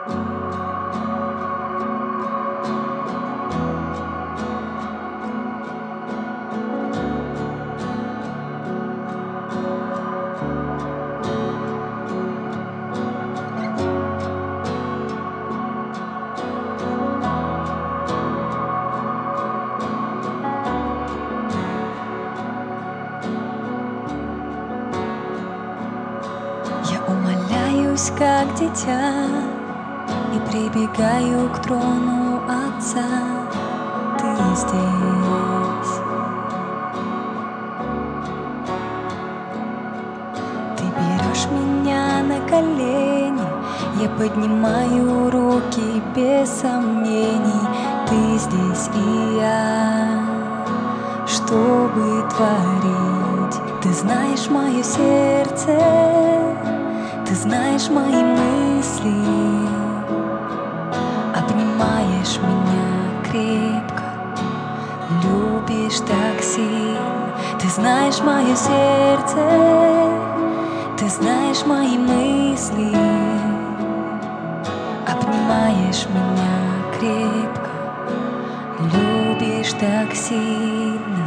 Умоляюсь, как дитя, и прибегаю к трону Отца. Ты здесь. Ты берешь меня на колени, я поднимаю руки без сомнений. Ты здесь, и я, чтобы творить. Ты знаешь мое сердце, ты знаешь мои мысли, обнимаешь меня крепко, любишь так сильно. Ты знаешь мое сердце, ты знаешь мои мысли, обнимаешь меня крепко, любишь так сильно.